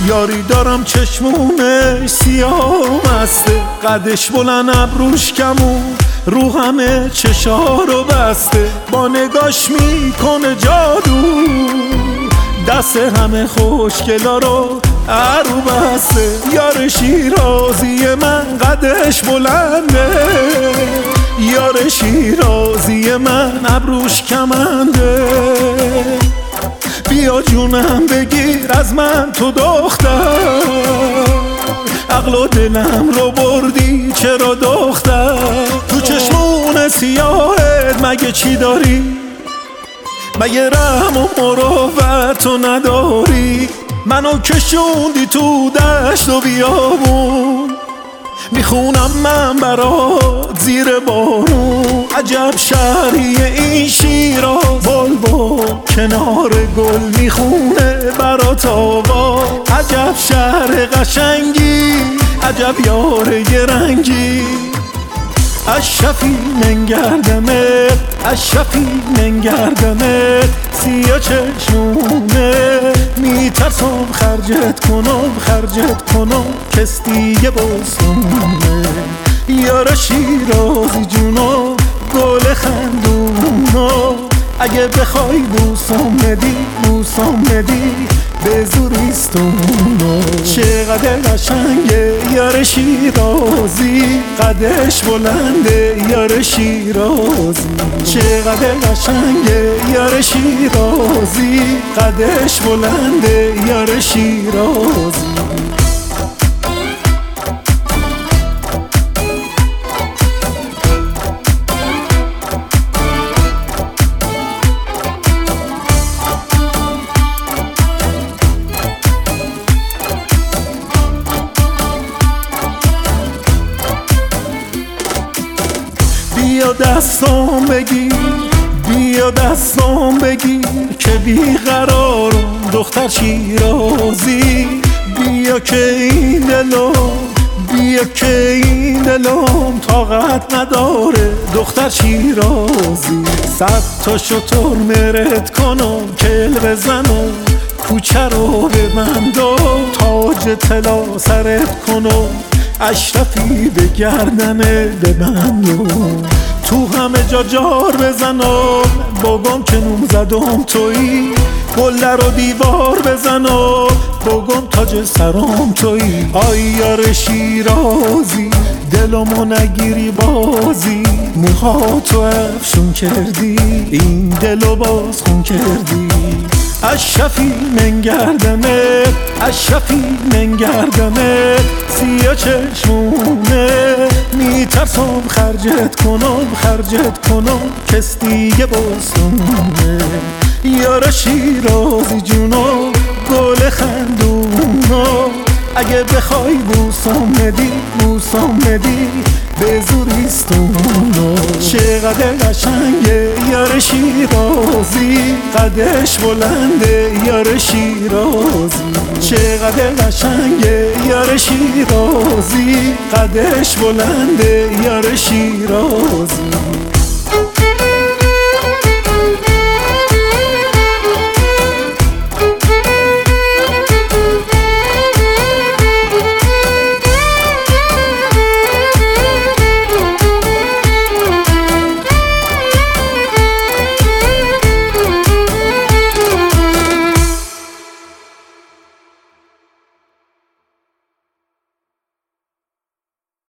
یاری دارم چشمونش سیاه مسته، قدش بلند ابروش کمون، رو همه چشارو بسته، با نگاش میکنه جادو، دست همه خوشگلا رو عرو بسته. یار شیرازی من قدش بلنده، یار شیرازی من ابروش کمنده. بیا جونم بگیر از من تو دختر، عقل و دلم رو بردی چرا دختر؟ تو چشمون سیاهت مگه چی داری؟ مگه رحم و مروت تو نداری؟ منو کشوندی تو دشت و بیابون، میخونم من برات زیر بارون. عجب شهریه این شیراز، بلبل کنار گل میخونه برات آوا. عجب شهر قشنگی، عجب یار رنگی. اشرفی منگردمت، اشرفی منگردمت، سیاه چشمونه میترسم خرجت کنم کس دیگه بسونه. یار شیرازی جونو گل خندونو، اگه بخوای بوسم بدی به زور ایستونو. چقدر قشنگه یار شیرازی، قدش بلنده یار شیرازی. چقدر قشنگه یار شیرازی، قدش بلنده یار شیرازی. بیا دستام بگیر، بیا دستام بگیر که بیقرارم دختر شیرازی. بیا که این دلم طاقت نداره دختر شیرازی. 100 تا شتر مرد کنم کل بزنم، کوچه رو به من دو تاج طلا سرت کنم. اشرفی به گردنه ببندم، تو همه جا جار بزنم، بگم که نوم زدم تویی. گل رو دیوار بزنم، بگم تاج سرام تویی. آی یار شیرازی دلمو نگیری بازی، موهاتو افشون کردی این دلو باز خون کردی. اشرفی منگردمت، اشرفی منگردمت، سیاه چشمونه میترسم خرجت کنم کس دیگه بسونه. یار شیرازی جونو گل خندونو، اگه بخوای بوسم بدی به زور ایستونو. چقدر قشنگه یار شیرازی، قدش بلنده یار شیرازی. چقدر قشنگه یار شیرازی، قدش بلنده یار شیرازی.